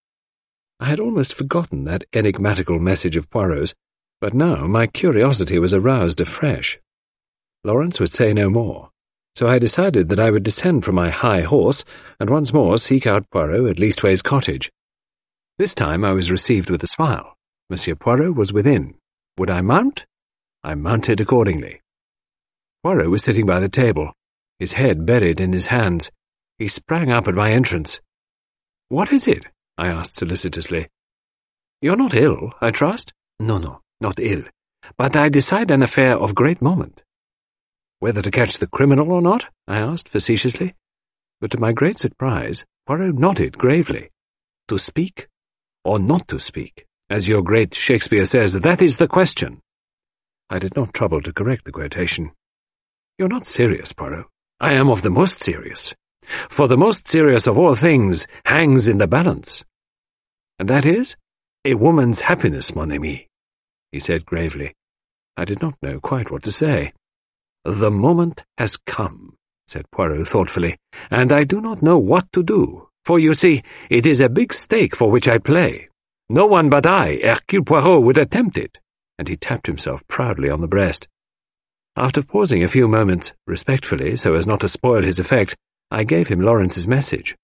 I had almost forgotten that enigmatical message of Poirot's, but now my curiosity was aroused afresh. Lawrence would say no more, so I decided that I would descend from my high horse and once more seek out Poirot at Leastways Cottage. This time I was received with a smile. Monsieur Poirot was within. Would I mount? I mounted accordingly. Poirot was sitting by the table, his head buried in his hands. He sprang up at my entrance. What is it? I asked solicitously. You're not ill, I trust? No, not ill. But I decide an affair of great moment. Whether to catch the criminal or not? I asked facetiously. But to my great surprise, Poirot nodded gravely. To speak or not to speak? As your great Shakespeare says, that is the question. I did not trouble to correct the quotation. You're not serious, Poirot. I am of the most serious. For the most serious of all things hangs in the balance. And that is a woman's happiness, mon ami, he said gravely. I did not know quite what to say. The moment has come, said Poirot thoughtfully, and I do not know what to do, for you see, it is a big stake for which I play. No one but I, Hercule Poirot, would attempt it, and he tapped himself proudly on the breast. After pausing a few moments, respectfully, so as not to spoil his effect, I gave him Lawrence's message.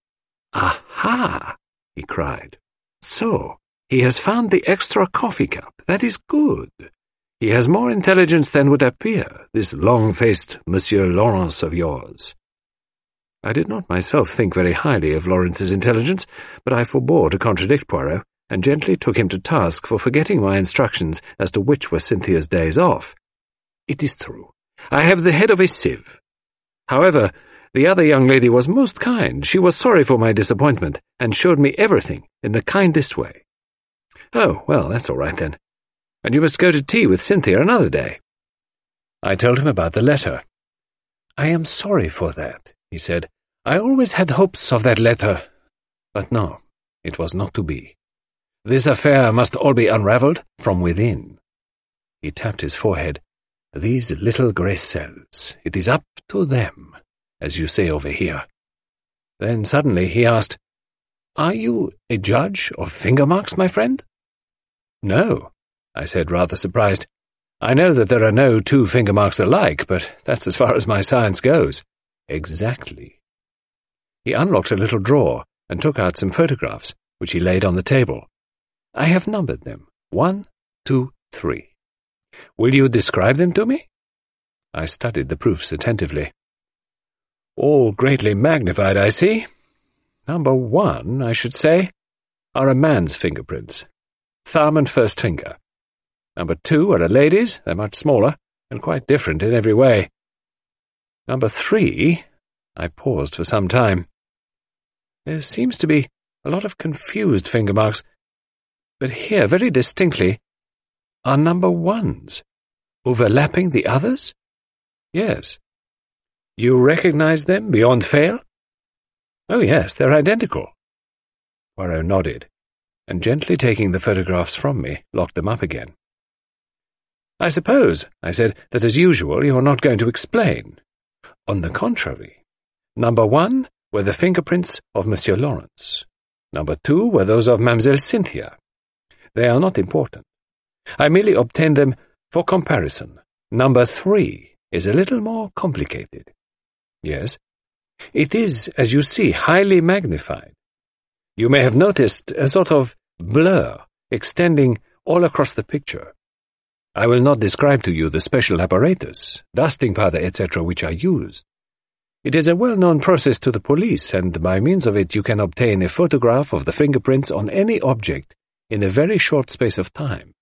Aha! He cried. So, he has found the extra coffee cup. That is good. He has more intelligence than would appear, this long-faced Monsieur Lawrence of yours. I did not myself think very highly of Lawrence's intelligence, but I forbore to contradict Poirot, and gently took him to task for forgetting my instructions as to which were Cynthia's days off. It is true. I have the head of a sieve. However, the other young lady was most kind. She was sorry for my disappointment, and showed me everything in the kindest way. Oh, well, that's all right then. And you must go to tea with Cynthia another day. I told him about the letter. I am sorry for that, he said. I always had hopes of that letter. But no, it was not to be. This affair must all be unravelled from within. He tapped his forehead. These little grey cells, it is up to them, as you say over here. Then suddenly he asked, Are you a judge of finger marks, my friend? No, I said, rather surprised. I know that there are no two finger marks alike, but that's as far as my science goes. Exactly. He unlocked a little drawer and took out some photographs, which he laid on the table. I have numbered them. 1, 2, 3. Will you describe them to me? I studied the proofs attentively. All greatly magnified, I see. Number 1, I should say, are a man's fingerprints. Thumb and first finger. Number 2 are a lady's. They're much smaller, and quite different in every way. Number 3, I paused for some time. There seems to be a lot of confused finger marks, but here, very distinctly, are number 1s, overlapping the others? Yes. You recognize them beyond fail? Oh, yes, they're identical. Poirot nodded, and gently taking the photographs from me, locked them up again. I suppose, I said, that as usual you are not going to explain. On the contrary. Number 1 were the fingerprints of Monsieur Lawrence. Number 2 were those of Mademoiselle Cynthia. They are not important. I merely obtained them for comparison. Number 3 is a little more complicated. Yes, it is, as you see, highly magnified. You may have noticed a sort of blur extending all across the picture. I will not describe to you the special apparatus, dusting powder, etc., which I used. It is a well-known process to the police, and by means of it you can obtain a photograph of the fingerprints on any object in a very short space of time.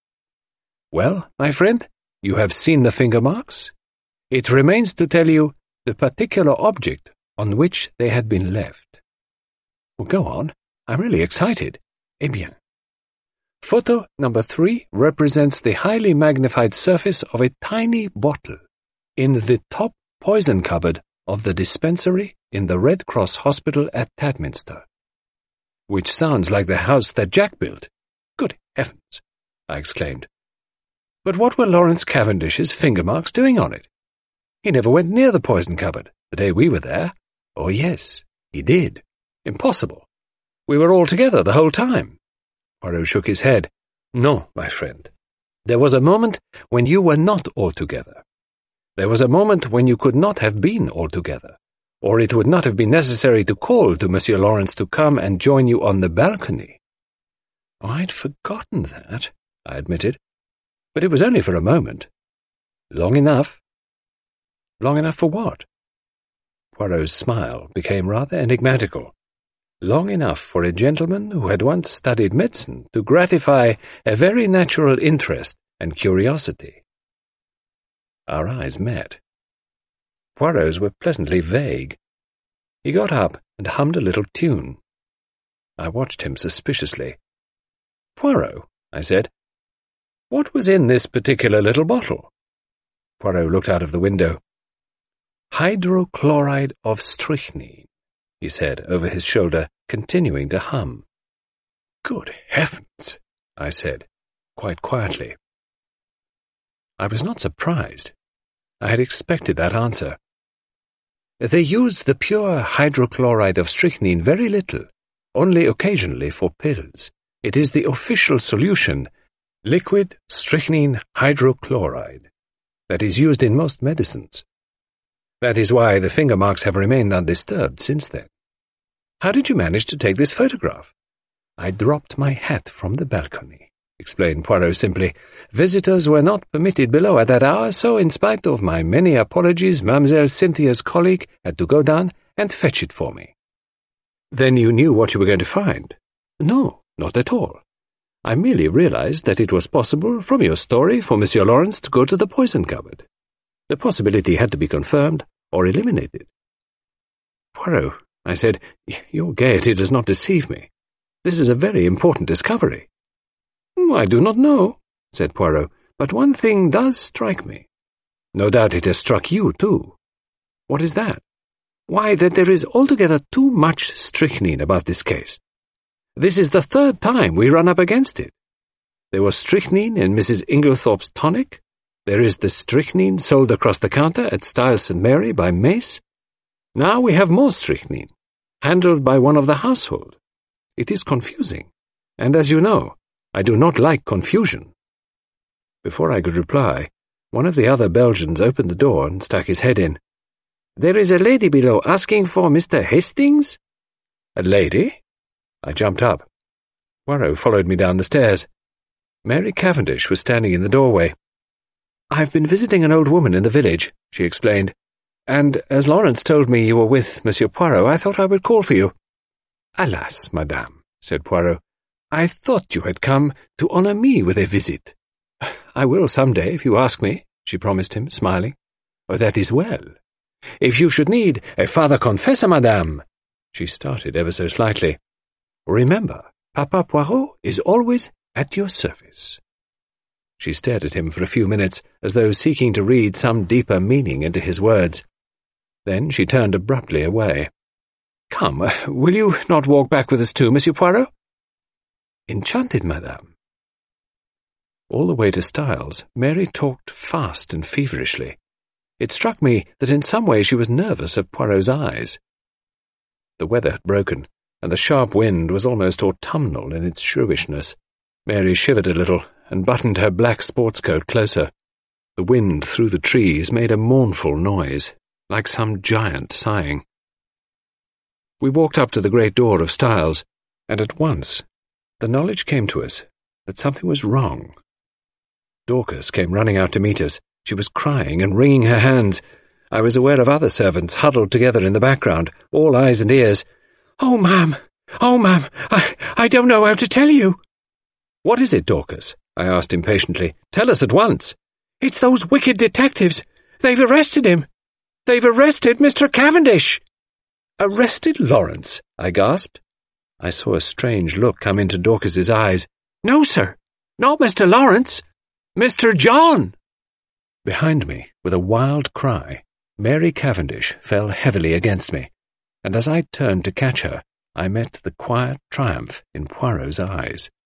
Well, my friend, you have seen the finger marks. It remains to tell you the particular object on which they had been left. Well, go on. I'm really excited. Eh bien. Photo number 3 represents the highly magnified surface of a tiny bottle in the top poison cupboard of the dispensary in the Red Cross Hospital at Tadminster. Which sounds like the house that Jack built. Good heavens, I exclaimed. But what were Lawrence Cavendish's finger marks doing on it? He never went near the poison cupboard the day we were there. Oh yes, he did. Impossible. We were all together the whole time. Poirot shook his head. No, my friend. There was a moment when you were not all together. There was a moment when you could not have been all together, or it would not have been necessary to call to Monsieur Lawrence to come and join you on the balcony. Oh, I'd forgotten that, I admitted. But it was only for a moment. Long enough. Long enough for what? Poirot's smile became rather enigmatical. Long enough for a gentleman who had once studied medicine to gratify a very natural interest and curiosity. Our eyes met. Poirot's were pleasantly vague. He got up and hummed a little tune. I watched him suspiciously. Poirot, I said, what was in this particular little bottle? Poirot looked out of the window. Hydrochloride of strychnine, he said over his shoulder, continuing to hum. Good heavens, I said, quite quietly. I was not surprised. I had expected that answer. They use the pure hydrochloride of strychnine very little, only occasionally for pills. It is the official solution, liquid strychnine hydrochloride, that is used in most medicines. That is why the finger marks have remained undisturbed since then. How did you manage to take this photograph? I dropped my hat from the balcony, explained Poirot simply. Visitors were not permitted below at that hour, so in spite of my many apologies, Mademoiselle Cynthia's colleague had to go down and fetch it for me. Then you knew what you were going to find? No, not at all. I merely realized that it was possible, from your story, for Monsieur Lawrence to go to the poison cupboard. The possibility had to be confirmed or eliminated. Poirot, I said, your gaiety does not deceive me. This is a very important discovery. I do not know, said Poirot, but one thing does strike me. No doubt it has struck you, too. What is that? Why, that there is altogether too much strychnine about this case. This is the 3rd time we run up against it. There was strychnine in Mrs. Inglethorpe's tonic. There is the strychnine sold across the counter at Styles St. Mary by Mace. Now we have more strychnine, handled by one of the household. It is confusing, and as you know, I do not like confusion. Before I could reply, one of the other Belgians opened the door and stuck his head in. There is a lady below asking for Mr. Hastings? A lady? I jumped up. Poirot followed me down the stairs. Mary Cavendish was standing in the doorway. I've been visiting an old woman in the village, she explained, and as Lawrence told me you were with Monsieur Poirot, I thought I would call for you. Alas, madame, said Poirot, I thought you had come to honour me with a visit. I will some day, if you ask me, she promised him, smiling. Oh, that is well. If you should need a father confessor, madame. She started ever so slightly. Remember, Papa Poirot is always at your service. She stared at him for a few minutes, as though seeking to read some deeper meaning into his words. Then she turned abruptly away. Come, will you not walk back with us too, Monsieur Poirot? Enchanted, madame. All the way to Styles, Mary talked fast and feverishly. It struck me that in some way she was nervous of Poirot's eyes. The weather had broken, and the sharp wind was almost autumnal in its shrewishness. Mary shivered a little and buttoned her black sports coat closer. The wind through the trees made a mournful noise, like some giant sighing. We walked up to the great door of Styles, and at once the knowledge came to us that something was wrong. Dorcas came running out to meet us. She was crying and wringing her hands. I was aware of other servants huddled together in the background, all eyes and ears. Oh, ma'am, I don't know how to tell you. What is it, Dorcas? I asked impatiently. Tell us at once. It's those wicked detectives. They've arrested him. They've arrested Mr. Cavendish!" "Arrested Lawrence?" I gasped. I saw a strange look come into Dorcas's eyes. "No, sir, not Mr. Lawrence. Mr. John!" Behind me, with a wild cry, Mary Cavendish fell heavily against me, and as I turned to catch her, I met the quiet triumph in Poirot's eyes.